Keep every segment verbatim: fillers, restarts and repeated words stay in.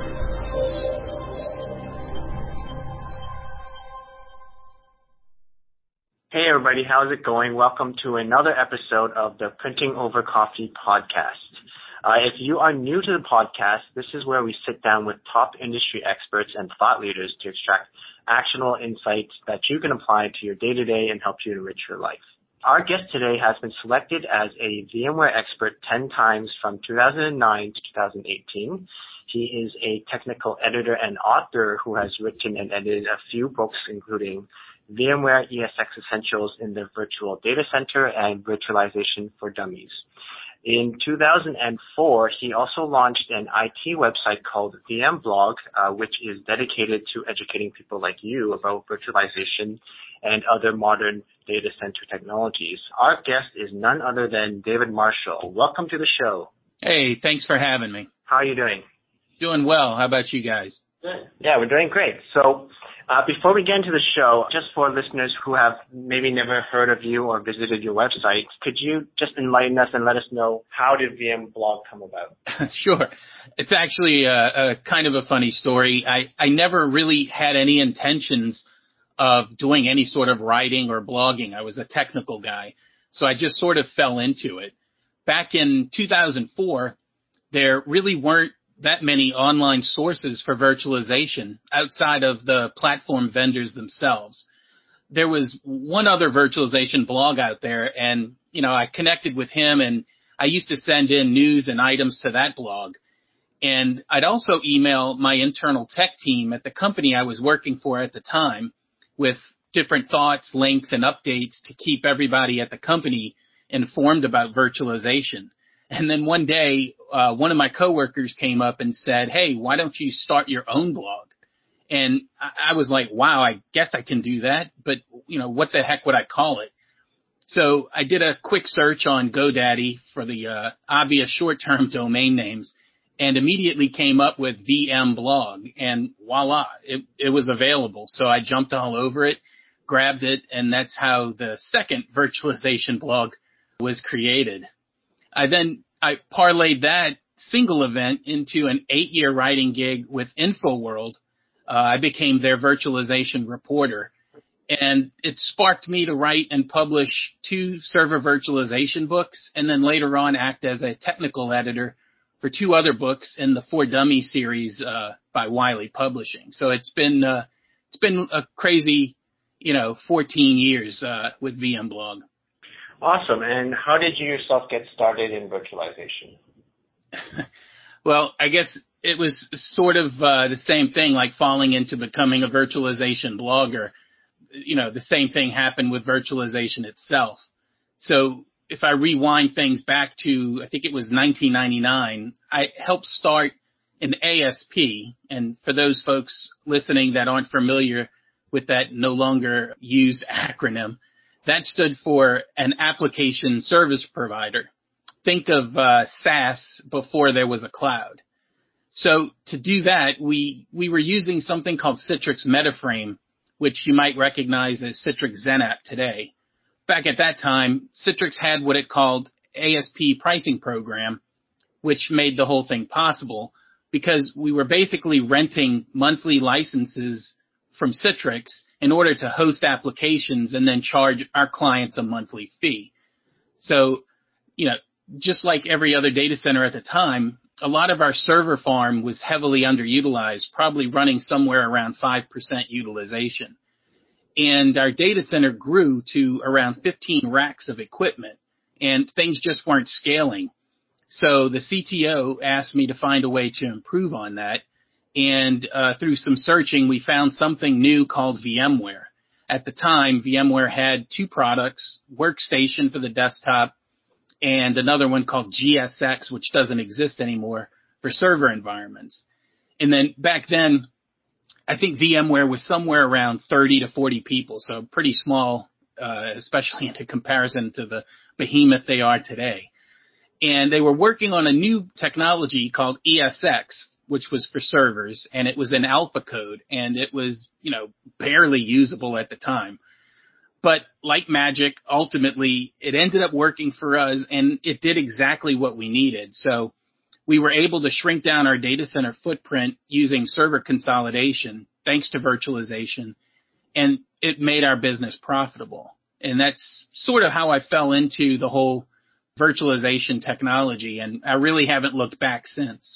Hey everybody, how's it going? Welcome to another episode of the Printing Over Coffee podcast. Uh, if you are new to the podcast, this is where we sit down with top industry experts and thought leaders to extract actionable insights that you can apply to your day-to-day and help you enrich your life. Our guest today has been selected as a VMware expert ten times from two thousand nine to two thousand eighteen. He is a technical editor and author who has written and edited a few books, including VMware E S X Essentials in the Virtual Data Center and Virtualization for Dummies. In two thousand four, he also launched an I T website called VMblog, uh, which is dedicated to educating people like you about virtualization and other modern data center technologies. Our guest is none other than David Marshall. Welcome to the show. Hey, thanks for having me. How are you doing? Doing well. How about you guys? Good. Yeah, we're doing great. So uh, before we get into the show, just for listeners who have maybe never heard of you or visited your website, could you just enlighten us and let us know how did VMblog come about? Sure. It's actually a, a kind of a funny story. I, I never really had any intentions of doing any sort of writing or blogging. I was a technical guy, so I just sort of fell into it. Back in two thousand four, there really weren't that many online sources for virtualization outside of the platform vendors themselves. There was one other virtualization blog out there, and, you know, I connected with him, and I used to send in news and items to that blog. And I'd also email my internal tech team at the company I was working for at the time with different thoughts, links, and updates to keep everybody at the company informed about virtualization. And then one day, uh, one of my coworkers came up and said, hey, why don't you start your own blog? And I, I was like, wow, I guess I can do that. But, you know, what the heck would I call it? So I did a quick search on GoDaddy for the uh, obvious short-term domain names and immediately came up with VMblog. And voila, it, it was available. So I jumped all over it, grabbed it, and that's how the second virtualization blog was created. I then, I parlayed that single event into an eight-year writing gig with InfoWorld. Uh, I became their virtualization reporter. And it sparked me to write and publish two server virtualization books, and then later on act as a technical editor for two other books in the For Dummies series uh, by Wiley Publishing. So it's been uh, it's been a crazy, you know, fourteen years uh, with VMblog. Awesome. And how did you yourself get started in virtualization? Well, I guess it was sort of uh, the same thing, like falling into becoming a virtualization blogger. You know, the same thing happened with virtualization itself. So if I rewind things back to, I think it was nineteen ninety-nine, I helped start an A S P. And for those folks listening that aren't familiar with that no longer used acronym, that stood for an application service provider. Think of uh, SaaS before there was a cloud. So to do that, we, we were using something called Citrix MetaFrame, which you might recognize as Citrix XenApp today. Back at that time, Citrix had what it called A S P pricing program, which made the whole thing possible because we were basically renting monthly licenses from Citrix in order to host applications and then charge our clients a monthly fee. So, you know, just like every other data center at the time, a lot of our server farm was heavily underutilized, probably running somewhere around five percent utilization. And our data center grew to around fifteen racks of equipment, and things just weren't scaling. So the C T O asked me to find a way to improve on that. And uh, through some searching, we found something new called VMware. At the time, VMware had two products, Workstation for the desktop and another one called G S X, which doesn't exist anymore, for server environments. And then back then, I think VMware was somewhere around thirty to forty people, so pretty small, uh, especially in comparison to the behemoth they are today. And they were working on a new technology called E S X, which was for servers, and it was in alpha code, and it was, you know, barely usable at the time. But like magic, ultimately, it ended up working for us, and it did exactly what we needed. So we were able to shrink down our data center footprint using server consolidation, thanks to virtualization, and it made our business profitable. And that's sort of how I fell into the whole virtualization technology, and I really haven't looked back since.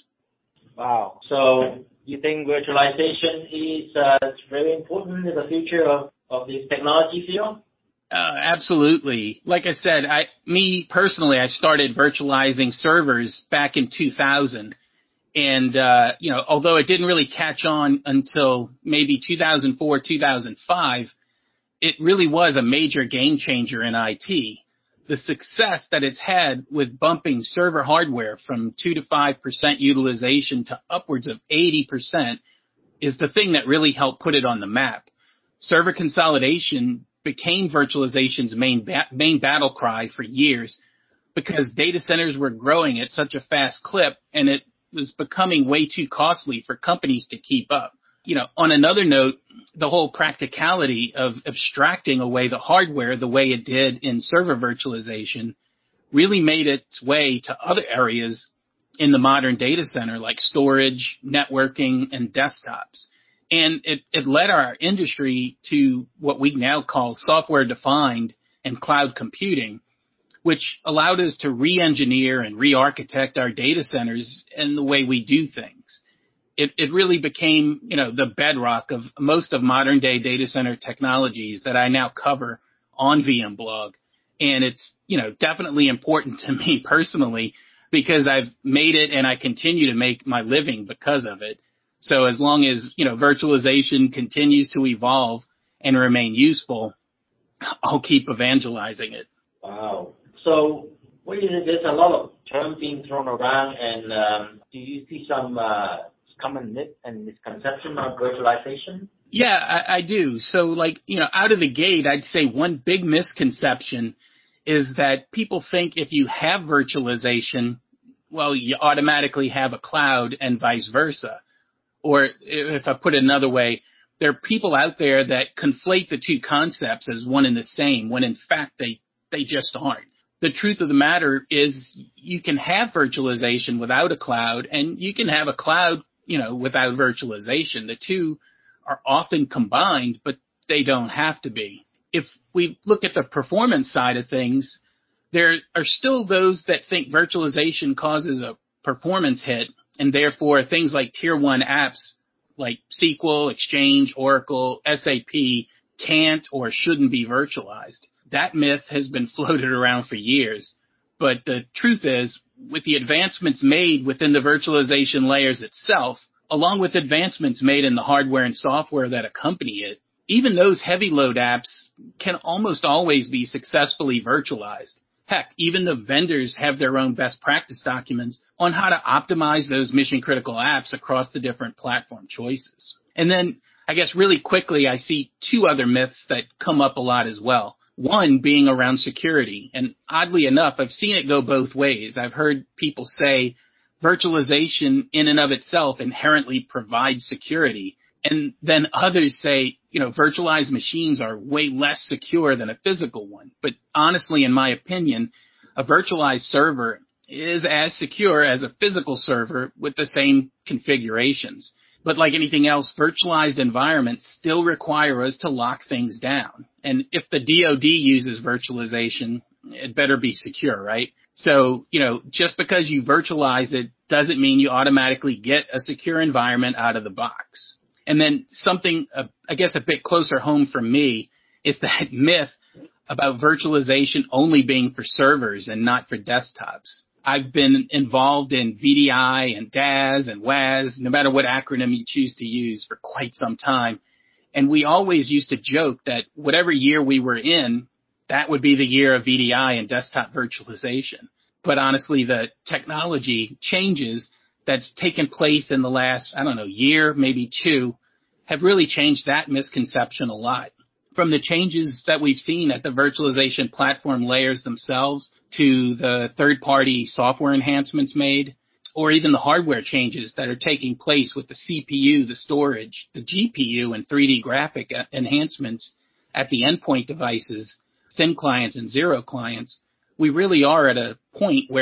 Wow. So you think virtualization is uh, very important in the future of, of this technology field? Uh, absolutely. Like I said, I, me personally, I started virtualizing servers back in two thousand. And, uh, you know, although it didn't really catch on until maybe two thousand four, two thousand five, it really was a major game changer in I T. The success that it's had with bumping server hardware from two to five percent utilization to upwards of eighty percent is the thing that really helped put it on the map. Server consolidation became virtualization's main ba- main battle cry for years because data centers were growing at such a fast clip, and it was becoming way too costly for companies to keep up. You know, on another note, the whole practicality of abstracting away the hardware the way it did in server virtualization really made its way to other areas in the modern data center like storage, networking, and desktops. And it, it led our industry to what we now call software-defined and cloud computing, which allowed us to re-engineer and re-architect our data centers and the way we do things. It, it really became, you know, the bedrock of most of modern day data center technologies that I now cover on VMblog. And it's, you know, definitely important to me personally because I've made it and I continue to make my living because of it. So as long as, you know, virtualization continues to evolve and remain useful, I'll keep evangelizing it. Wow. So what is it? There's a lot of terms being thrown around, and um, do you see some uh, common myth and misconception of virtualization? Yeah, I, I do. So, like, you know, out of the gate, I'd say one big misconception is that people think if you have virtualization, well, you automatically have a cloud and vice versa. Or if I put it another way, there are people out there that conflate the two concepts as one and the same, when in fact they, they just aren't. The truth of the matter is you can have virtualization without a cloud, and you can have a cloud, you know, without virtualization. The two are often combined, but they don't have to be. If we look at the performance side of things, there are still those that think virtualization causes a performance hit, and therefore things like tier one apps like S Q L, Exchange, Oracle, S A P can't or shouldn't be virtualized. That myth has been floated around for years. But the truth is, with the advancements made within the virtualization layers itself, along with advancements made in the hardware and software that accompany it, even those heavy load apps can almost always be successfully virtualized. Heck, even the vendors have their own best practice documents on how to optimize those mission critical apps across the different platform choices. And then, I guess really quickly, I see two other myths that come up a lot as well. One being around security. And oddly enough, I've seen it go both ways. I've heard people say virtualization in and of itself inherently provides security. And then others say, you know, virtualized machines are way less secure than a physical one. But honestly, in my opinion, a virtualized server is as secure as a physical server with the same configurations. But like anything else, virtualized environments still require us to lock things down. And if the D O D uses virtualization, it better be secure, right? So, you know, just because you virtualize it doesn't mean you automatically get a secure environment out of the box. And then something, uh, I guess, a bit closer home for me is that myth about virtualization only being for servers and not for desktops. I've been involved in V D I and D A S and W A S, no matter what acronym you choose to use, for quite some time. And we always used to joke that whatever year we were in, that would be the year of V D I and desktop virtualization. But honestly, the technology changes that's taken place in the last, I don't know, year, maybe two, have really changed that misconception a lot. From the changes that we've seen at the virtualization platform layers themselves to the third-party software enhancements made, or even the hardware changes that are taking place with the C P U, the storage, the G P U, and three D graphic enhancements at the endpoint devices, thin clients and zero clients, we really are at a point where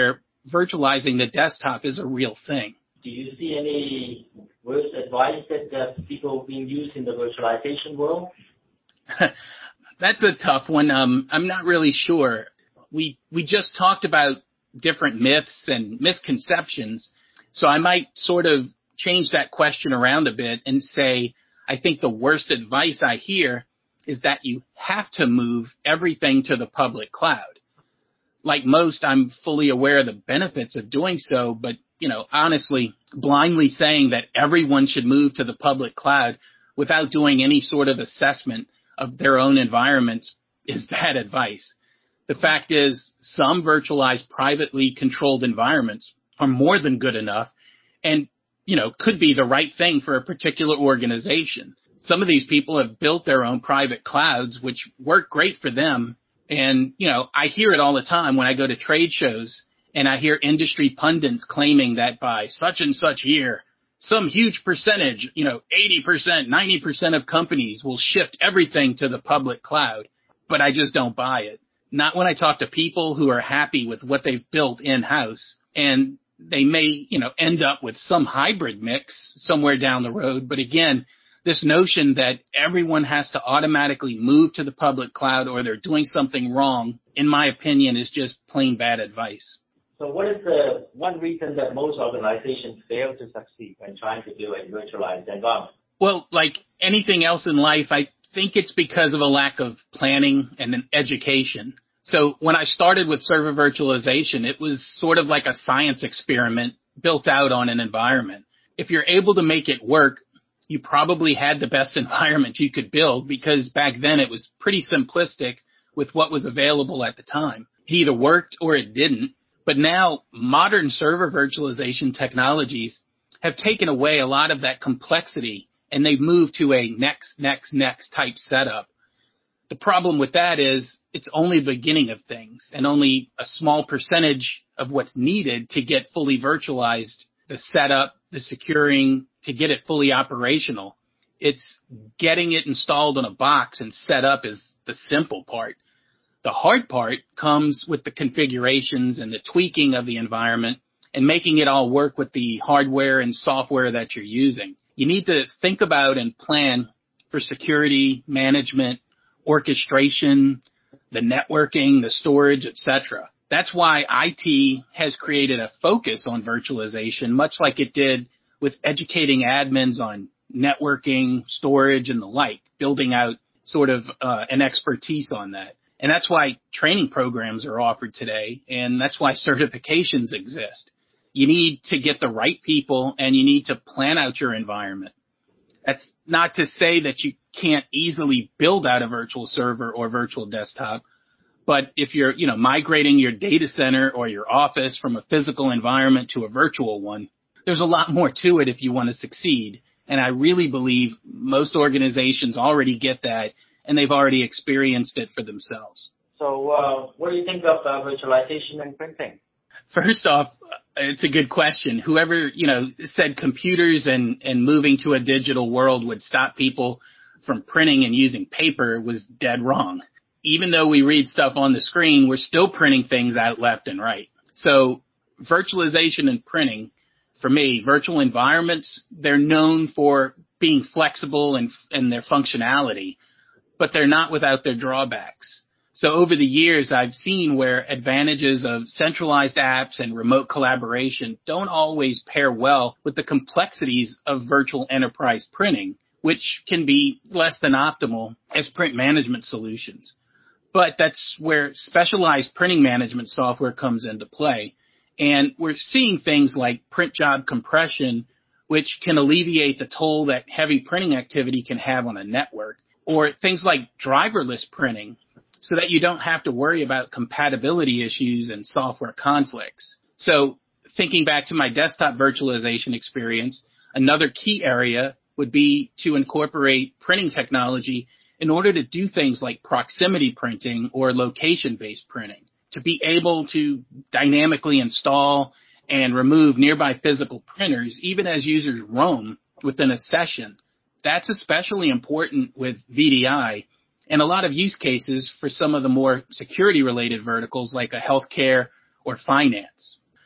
virtualizing the desktop is a real thing. Do you see any worst advice that uh, people being used in the virtualization world? That's a tough one. Um, I'm not really sure. We we just talked about different myths and misconceptions, so I might sort of change that question around a bit and say I think the worst advice I hear is that you have to move everything to the public cloud. Like most, I'm fully aware of the benefits of doing so, but, you know, honestly, blindly saying that everyone should move to the public cloud without doing any sort of assessment of their own environments is bad advice. The fact is, some virtualized privately controlled environments are more than good enough and, you know, could be the right thing for a particular organization. Some of these people have built their own private clouds, which work great for them. And, you know, I hear it all the time when I go to trade shows and I hear industry pundits claiming that by such and such year, some huge percentage, you know, eighty percent, ninety percent of companies will shift everything to the public cloud. But I just don't buy it. Not when I talk to people who are happy with what they've built in-house. And they may, you know, end up with some hybrid mix somewhere down the road. But again, this notion that everyone has to automatically move to the public cloud or they're doing something wrong, in my opinion, is just plain bad advice. So what is the one reason that most organizations fail to succeed when trying to do a virtualized environment? Well, like anything else in life, I think it's because of a lack of planning and an education. So when I started with server virtualization, it was sort of like a science experiment built out on an environment. If you're able to make it work, you probably had the best environment you could build because back then it was pretty simplistic with what was available at the time. It either worked or it didn't. But now modern server virtualization technologies have taken away a lot of that complexity and they've moved to a next, next, next type setup. The problem with that is it's only the beginning of things and only a small percentage of what's needed to get fully virtualized, the setup, the securing, to get it fully operational. It's getting it installed on a box and set up is the simple part. The hard part comes with the configurations and the tweaking of the environment and making it all work with the hardware and software that you're using. You need to think about and plan for security, management, orchestration, the networking, the storage, et cetera. That's why I T has created a focus on virtualization, much like it did with educating admins on networking, storage, and the like, building out sort of uh, an expertise on that. And that's why training programs are offered today, and that's why certifications exist. You need to get the right people, and you need to plan out your environment. That's not to say that you can't easily build out a virtual server or virtual desktop, but if you're, you know, migrating your data center or your office from a physical environment to a virtual one, there's a lot more to it if you want to succeed. And I really believe most organizations already get that, and they've already experienced it for themselves. So uh, what do you think of uh, virtualization and printing? First off, it's a good question. Whoever, you know, said computers and, and moving to a digital world would stop people from printing and using paper was dead wrong. Even though we read stuff on the screen, we're still printing things out left and right. So virtualization and printing, for me, virtual environments, they're known for being flexible and, and their functionality, but they're not without their drawbacks. So over the years, I've seen where advantages of centralized apps and remote collaboration don't always pair well with the complexities of virtual enterprise printing, which can be less than optimal as print management solutions. But that's where specialized printing management software comes into play. And we're seeing things like print job compression, which can alleviate the toll that heavy printing activity can have on a network, or things like driverless printing, so that you don't have to worry about compatibility issues and software conflicts. So thinking back to my desktop virtualization experience, another key area would be to incorporate printing technology in order to do things like proximity printing or location-based printing, to be able to dynamically install and remove nearby physical printers, even as users roam within a session. That's especially important with V D I and a lot of use cases for some of the more security-related verticals like a healthcare or finance.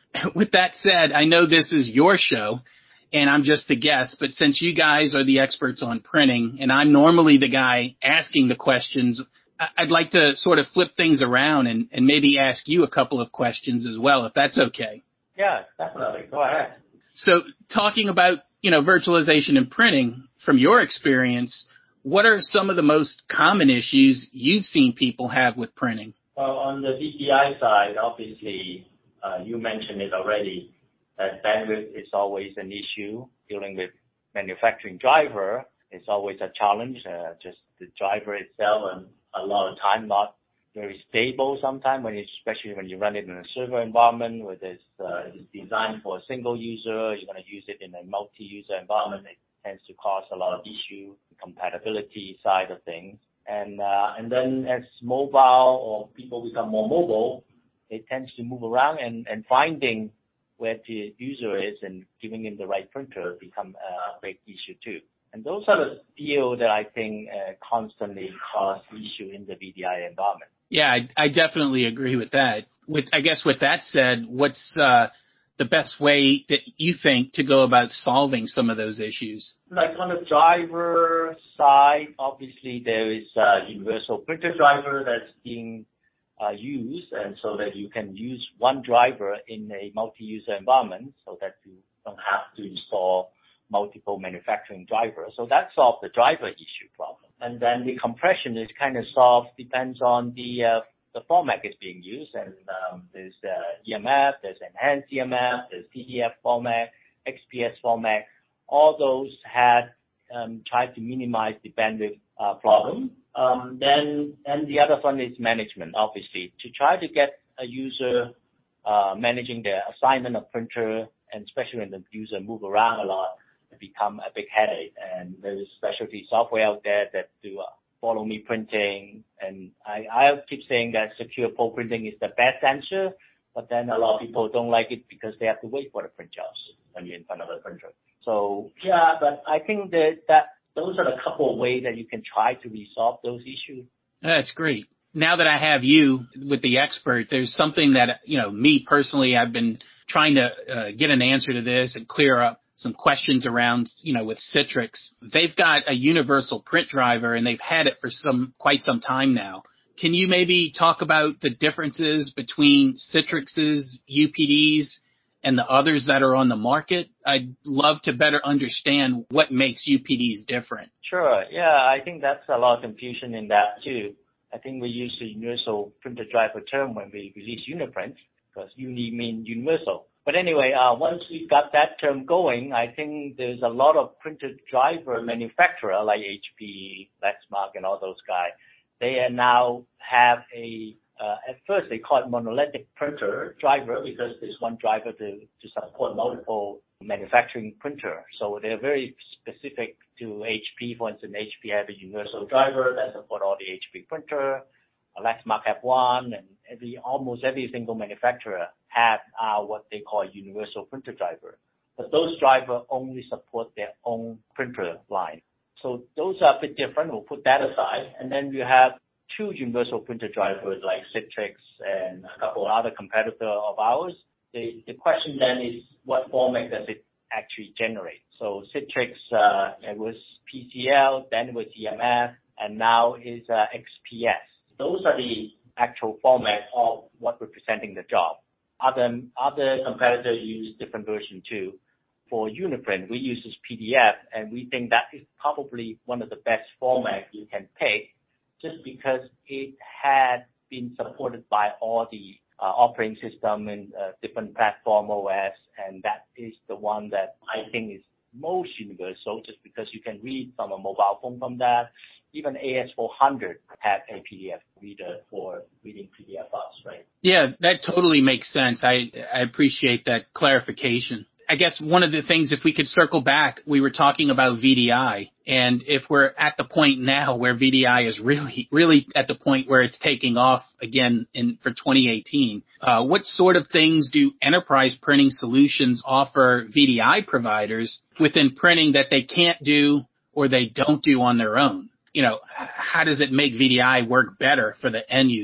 with that said, I know this is your show and I'm just the guest, but since you guys are the experts on printing and I'm normally the guy asking the questions, I'd like to sort of flip things around and, and maybe ask you a couple of questions as well, if that's okay. Yeah, definitely. Go ahead. So talking about, you know, virtualization and printing, from your experience, what are some of the most common issues you've seen people have with printing? Well, on the V D I side, obviously, uh, you mentioned it already, that bandwidth is always an issue. Dealing with manufacturing driver is always a challenge. Uh, just the driver itself and a lot of time not very stable sometimes, when you, especially when you run it in a server environment where there's, uh, it's designed for a single user, you're going to use it in a multi-user environment. It tends to cause a lot of issue, compatibility side of things. And, uh, and then as mobile or people become more mobile, it tends to move around and, and finding where the user is and giving him the right printer become a big issue too. And those are the fields that I think uh, constantly cause issue in the V D I environment. Yeah, I, I definitely agree with that. With, I guess with that said, what's uh, the best way that you think to go about solving some of those issues? Like on the driver side, obviously there is a universal printer driver that's being uh, used, and so that you can use one driver in a multi-user environment so that you don't have to install multiple manufacturing drivers. So that solves the driver issue problem. And then the compression is kind of solved, depends on the uh, the format is being used. And um, there's uh, E M F, there's enhanced E M F, there's P D F format, X P S format. All those had um, tried to minimize the bandwidth uh, problem. Um, then, and the other one is management, obviously, to try to get a user uh, managing the assignment of printer, and especially when the user move around a lot, it become a big headache. And there's specialty software out there that do uh, follow me printing. And I, I keep saying that secure pole printing is the best answer, but then a lot of people don't like it because they have to wait for the print jobs when you're in front of the printer. So yeah, but I think that, that those are the couple of ways that you can try to resolve those issues. That's great. Now that I have you with the expert, there's something that, you know, me personally, I've been trying to uh, get an answer to this and clear up some questions around, you know, with Citrix. They've got a universal print driver and they've had it for some, quite some time now. Can you maybe talk about the differences between Citrix's U P Ds and the others that are on the market? I'd love to better understand what makes U P Ds different. Sure. Yeah, I think that's a lot of confusion in that too. I think we use the universal printer driver term when we release Uniprint, because uni mean universal. But anyway, uh, once we got that term going, I think there's a lot of printer driver manufacturer like H P, Lexmark, and all those guys. They are now have a, uh, at first they call it monolithic printer driver because there's one driver to, to support multiple manufacturing printer. So they're very specific to H P. For instance, H P have a universal driver that support all the H P printer. Lexmark have one, and every, almost every single manufacturer have uh, what they call a universal printer driver. But those drivers only support their own printer line. So those are a bit different. We'll put that aside. And then you have two universal printer drivers like Citrix and a couple of other competitors of ours. The, the question then is, what format does it actually generate? So Citrix, uh, it was P C L, then it was E M F, and now is uh, X P S. Those are the actual format of what we're presenting the job. Other, other competitors use different version too. For Uniprint, we use this P D F, and we think that is probably one of the best formats you can pick, just because it had been supported by all the uh, operating system and uh, different platform O S, and that is the one that I think is most universal, just because you can read from a mobile phone from that. Even A S four hundred had a P D F reader for reading P D F files, right? Yeah, that totally makes sense. I, I appreciate that clarification. I guess one of the things, if we could circle back, we were talking about V D I, and if we're at the point now where V D I is really, really at the point where it's taking off again in for twenty eighteen, uh, what sort of things do enterprise printing solutions offer V D I providers within printing that they can't do or they don't do on their own? You know, how does it make V D I work better for the end user?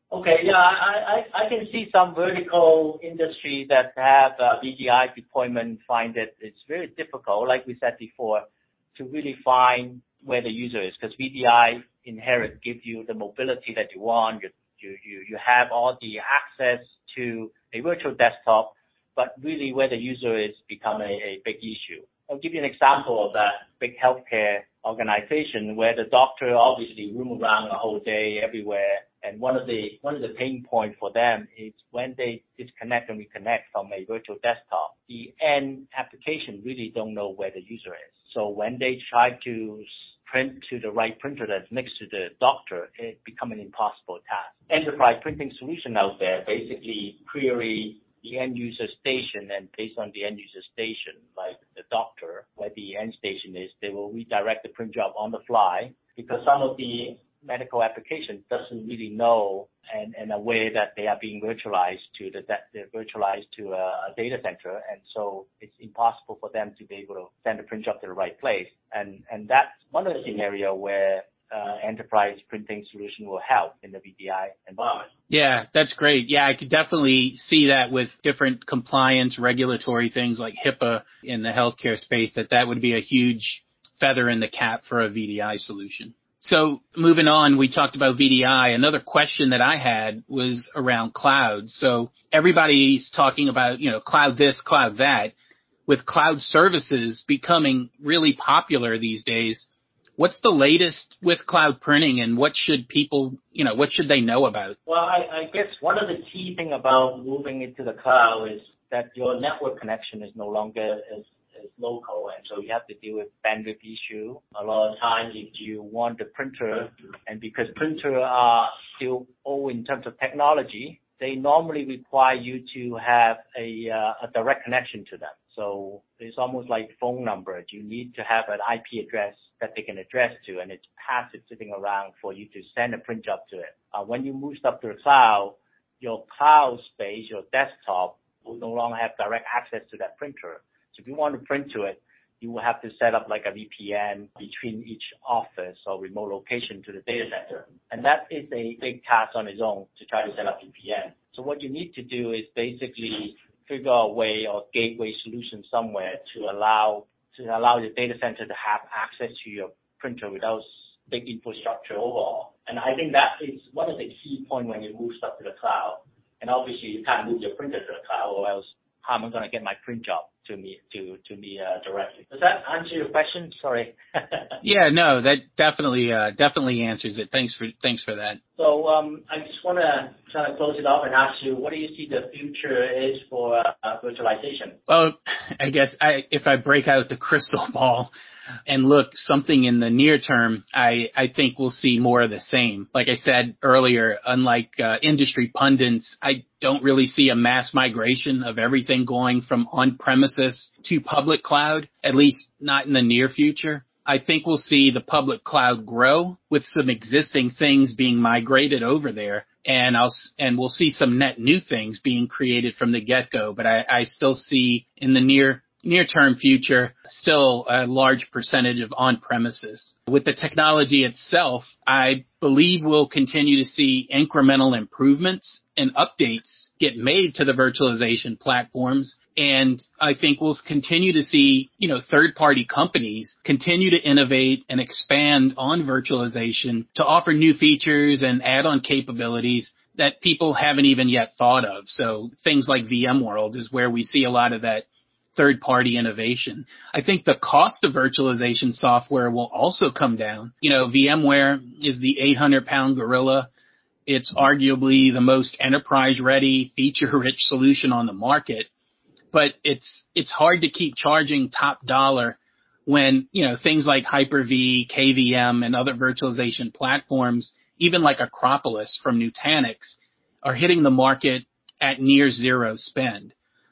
Okay, yeah, I, I, I can see some vertical industry that have uh, V D I deployment find that it's very difficult, like we said before, to really find where the user is, because V D I inherent gives you the mobility that you want. You, you, you, you have all the access to a virtual desktop, but really where the user is become a, a big issue. I'll give you an example of that big healthcare organization where the doctor obviously roam around the whole day everywhere. And one of the one of the pain points for them is when they disconnect and reconnect from a virtual desktop, the end application really don't know where the user is. So when they try to print to the right printer that's next to the doctor, it becomes an impossible task. Enterprise printing solution out there basically query the end user station, and based on the end user station, like the doctor, where the end station is, they will redirect the print job on the fly, because some of the medical application doesn't really know and, and aware that they are being virtualized to the that they're virtualized to a, a data center, and so it's impossible for them to be able to send the print job to the right place. And and that's one of the scenario where uh, enterprise printing solution will help in the V D I environment. Yeah, that's great. Yeah, I could definitely see that with different compliance regulatory things like HIPAA in the healthcare space, that that would be a huge feather in the cap for a V D I solution. So moving on, we talked about V D I. Another question that I had was around cloud. So everybody's talking about, you know, cloud this, cloud that. With cloud services becoming really popular these days, what's the latest with cloud printing, and what should people, you know, what should they know about? Well, I, I guess one of the key thing about moving into the cloud is that your network connection is no longer as is local, and so you have to deal with bandwidth issue. A lot of times if you want the printer, and because printers are still old in terms of technology, they normally require you to have a, uh, a direct connection to them. So it's almost like phone number. You need to have an I P address that they can address to, and it's passive sitting around for you to send a print job to it. Uh, when you move stuff to the cloud, your cloud space, your desktop, will no longer have direct access to that printer. So if you want to print to it, you will have to set up like a V P N between each office or remote location to the data center. And that is a big task on its own to try to set up V P N. So what you need to do is basically figure out a way or gateway solution somewhere to allow to allow the data center to have access to your printer without big infrastructure overall. And I think that is one of the key points when you move stuff to the cloud. And obviously you can't move your printer to the cloud, or else how am I going to get my print job to me to to me uh, directly? Does that answer your question? Sorry. Yeah, no, that definitely uh, definitely answers it. Thanks for thanks for that. So um, I just want to try to close it off and ask you, what do you see the future is for uh, virtualization? Well, I guess I, if I break out the crystal ball and look something in the near term, I, I think we'll see more of the same. Like I said earlier, unlike uh, industry pundits, I don't really see a mass migration of everything going from on-premises to public cloud, at least not in the near future. I think we'll see the public cloud grow with some existing things being migrated over there, and I'll and we'll see some net new things being created from the get-go. But I, I still see in the near near-term future still a large percentage of on-premises. With the technology itself, I believe we'll continue to see incremental improvements and updates get made to the virtualization platforms. And I think we'll continue to see, you know, third-party companies continue to innovate and expand on virtualization to offer new features and add-on capabilities that people haven't even yet thought of. So things like VMworld is where we see a lot of that third-party innovation. I think the cost of virtualization software will also come down. You know, VMware is the eight hundred pound gorilla. It's arguably the most enterprise-ready, feature-rich solution on the market. But it's it's hard to keep charging top dollar when, you know, things like Hyper-V, K V M, and other virtualization platforms, even like Acropolis from Nutanix, are hitting the market at near zero spend.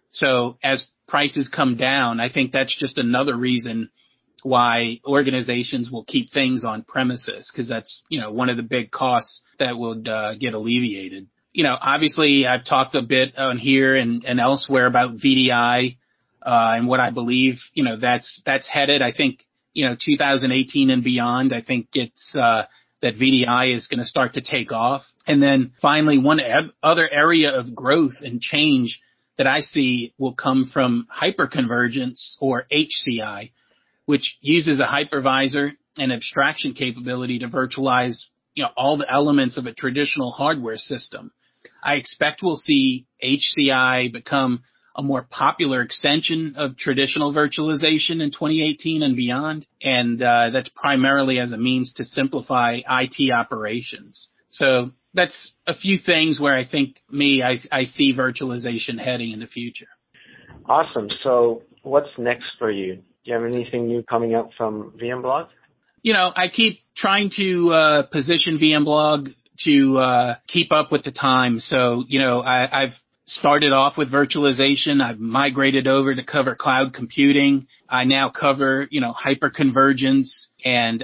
So as prices come down, I think that's just another reason why organizations will keep things on premises, because that's, you know, one of the big costs that would uh, get alleviated. You know, obviously I've talked a bit on here and, and elsewhere about V D I uh, and what I believe, you know, that's that's headed. I think, you know, two thousand eighteen and beyond, I think it's uh, that V D I is going to start to take off. And then finally, one eb- other area of growth and change that I see will come from hyperconvergence, or H C I, which uses a hypervisor and abstraction capability to virtualize, you know, all the elements of a traditional hardware system. I expect we'll see H C I become a more popular extension of traditional virtualization in twenty eighteen and beyond, and uh, that's primarily as a means to simplify I T operations. So that's a few things where I think me, I, I see virtualization heading in the future. Awesome. So what's next for you? Do you have anything new coming up from VMblog? You know, I keep trying to uh, position VMblog to uh, keep up with the times. So, you know, I, I've started off with virtualization. I've migrated over to cover cloud computing. I now cover, you know, hyperconvergence and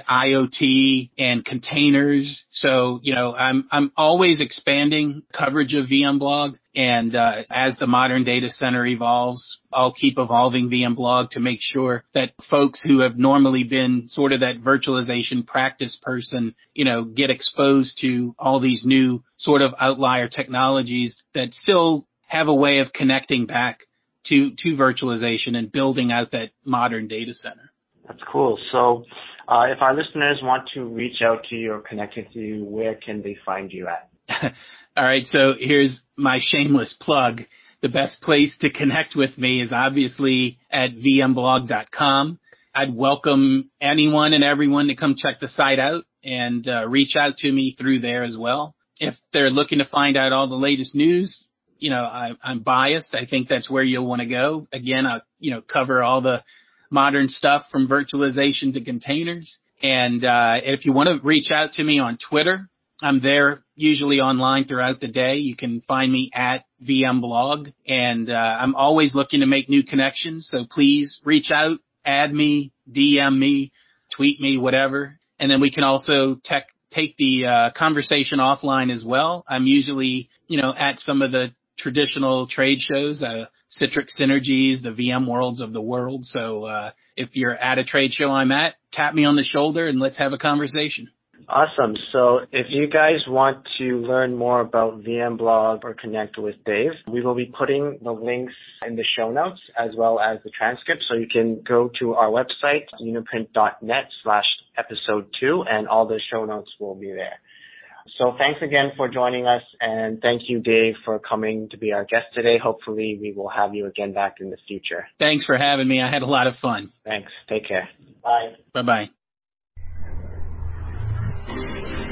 IoT and containers. So, you know, I'm, I'm always expanding coverage of VMblog. And, uh, as the modern data center evolves, I'll keep evolving VMblog to make sure that folks who have normally been sort of that virtualization practice person, you know, get exposed to all these new sort of outlier technologies that still have a way of connecting back to, to virtualization and building out that modern data center. That's cool. So, uh, if our listeners want to reach out to you or connect with you, where can they find you at? All right. So here's my shameless plug. The best place to connect with me is obviously at v m blog dot com. I'd welcome anyone and everyone to come check the site out and uh, reach out to me through there as well. If they're looking to find out all the latest news, you know, I, I'm biased. I think that's where you'll want to go. Again, I'll, you know, cover all the modern stuff from virtualization to containers. And uh, if you want to reach out to me on Twitter, I'm there usually online throughout the day. You can find me at VMblog, and uh, I'm always looking to make new connections. So please reach out, add me, D M me, tweet me, whatever. And then we can also tech, take the uh, conversation offline as well. I'm usually, you know, at some of the traditional trade shows, uh, Citrix Synergies, the VMworlds of the world. So uh, if you're at a trade show I'm at, tap me on the shoulder and let's have a conversation. Awesome. So if you guys want to learn more about VMblog or connect with Dave, we will be putting the links in the show notes as well as the transcript. So you can go to our website, uniprint dot net slash episode two, and all the show notes will be there. So thanks again for joining us, and thank you, Dave, for coming to be our guest today. Hopefully we will have you again back in the future. Thanks for having me. I had a lot of fun. Thanks. Take care. Bye. Bye-bye.